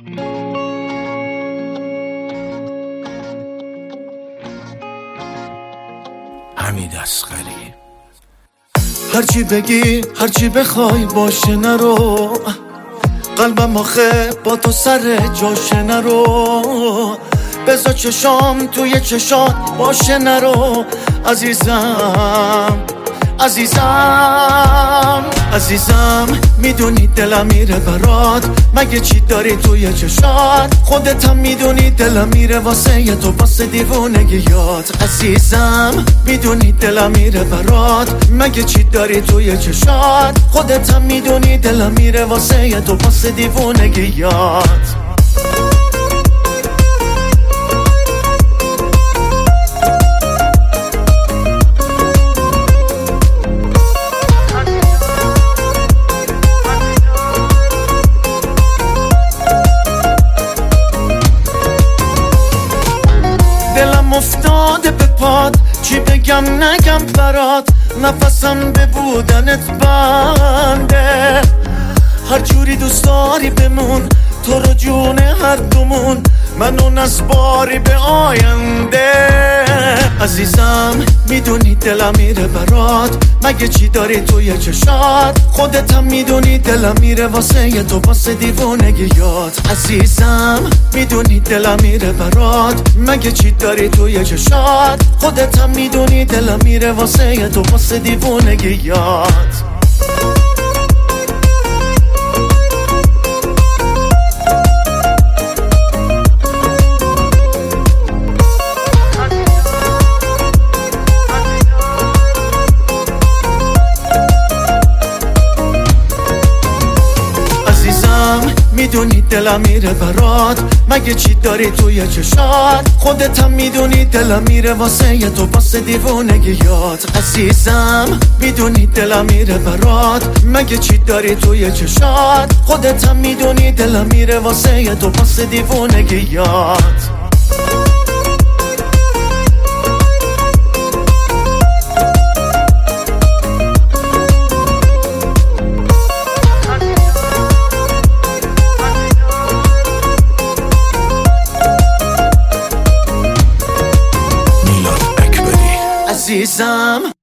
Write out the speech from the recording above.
حمید اصغری. هرچی بگی هرچی بخوای باشه نرو، قلبم آخه با تو سر جاشه نرو، بذار چشام توی چشات باشه نرو. عزیزم عزیزم عزیزم، میدونی دلم میره برات، مگه چی داری توی چشات؟ خودت هم میدونی دلم میره واسه تو، واسه دیوونگیات. عزیزم میدونی دلم میره برات، مگه چی داری توی چشات؟ خودت هم میدونی دلم میره واسه تو، واسه دیوونگیات. دلم افتاده به پاد، چی بگم نگم برات، نفسم به بودنت بنده. هر جوری دوست داری بمون، تو رو جون هر دومون، منو نسپاری به آینده. عزیزم میدونی دلم میره برات، مگه چی داری توی چشات؟ خودت هم میدونی دلم میره واسه تو، واسه دیوونگیات. عزیزم میدونی دلم میره برات، مگه چی داری توی چشات؟ خودت هم میدونی دلم میره واسه تو، واسه دیوونگیات. میدونی دلم میره برات، مگه چی داری توی چشات؟ خودت هم میدونی دلم میره واسه تو، واسه دیوونگیات. عزیزم میدونی دلم میره برات، مگه چی داری توی چشات؟ خودت هم میدونی دلم میره واسه تو، واسه دیوونگیات. عزیزم